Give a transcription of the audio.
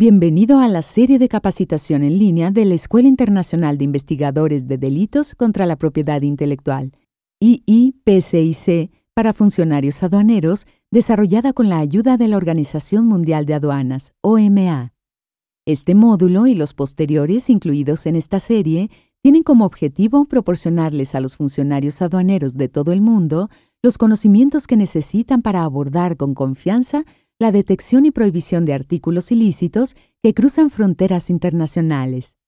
Bienvenido a la serie de capacitación en línea de la Escuela Internacional de Investigadores de Delitos contra la Propiedad Intelectual, IIPCIC, para funcionarios aduaneros, desarrollada con la ayuda de la Organización Mundial de Aduanas, OMA. Este módulo y los posteriores incluidos en esta serie tienen como objetivo proporcionarles a los funcionarios aduaneros de todo el mundo los conocimientos que necesitan para abordar con confianza la detección y prohibición de artículos ilícitos que cruzan fronteras internacionales.